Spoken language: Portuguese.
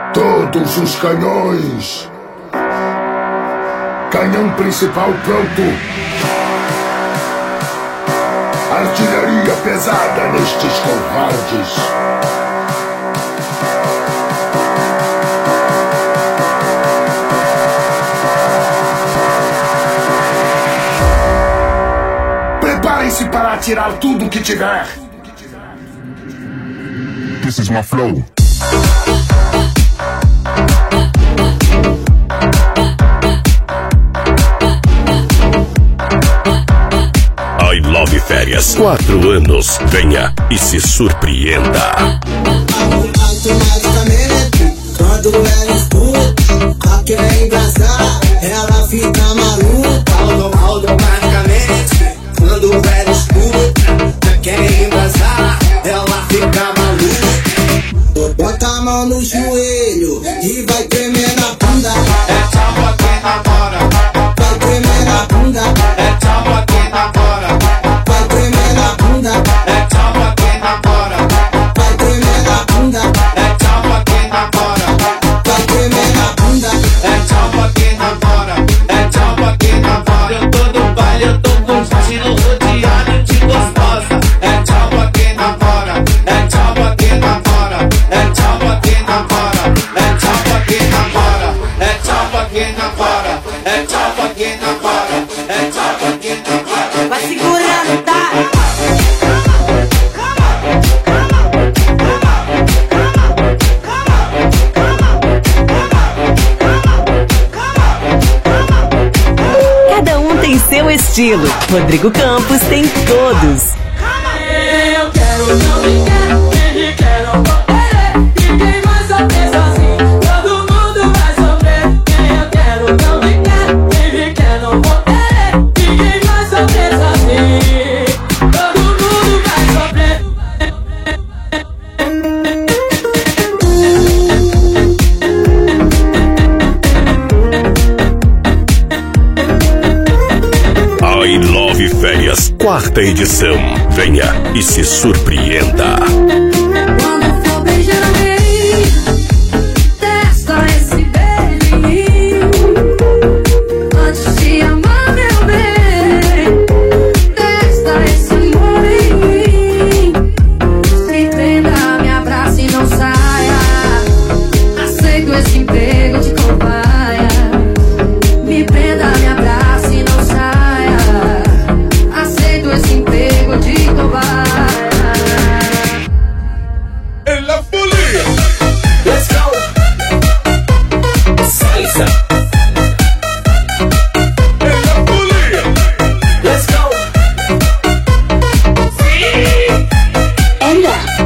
Todos os canhões. Canhão principal pronto. Artilharia pesada nestes covardes. Preparem-se para atirar tudo que tiver. This is my flow. I Love Férias, 4 anos, venha e se surpreenda. Automaticamente, quando ela escuta, a quer engraçar, ela fica maluca. Automaticamente, quando ela escuta, a quer embrasar, ela fica maluca. Bota a mão no joelho e vai tremer na bunda. É tchau aqui na bora. Vai tremer na bunda. É tchau aqui na bora. Vai tremer na bunda. É tchau aqui na bora. Vai tremer na bunda. É tchau aqui na bora. Vai tremer na bunda. É tchau aqui na bora. É tchau aqui na bora. Eu tô no baile, eu tô curtindo rodeado de gostosa. É tchau aqui na bora. É tchau aqui na bora. É tchau aqui na bora. É tchau aqui na bora. É tchau aqui na bora. É tchau aqui na bora. É tchau aqui na bora. Vai segurando, tá? Cada um tem seu estilo. Rodrigo Campos tem todos. Eu quero, não me quero, quem quer não vou querer. Ninguém vai sofrer sozinho, todo mundo vai sofrer. Quem eu quero, não me quero, quem quer não vou querer. Ninguém vai sofrer sozinho, todo mundo vai sofrer. I Love Férias, 4ª edição, venha e se surpreenda. Quando for beijar alguém, testa esse beijo. Antes de amar, meu bem, testa esse amor em mim. Me prenda, me abraça e não saia. Aceito esse emprego de cobaia. Me prenda, me abraça e não saia. Aceito esse emprego de cobaia. En la folia. Let's go. Salsa. En la folia. Let's go. Ella.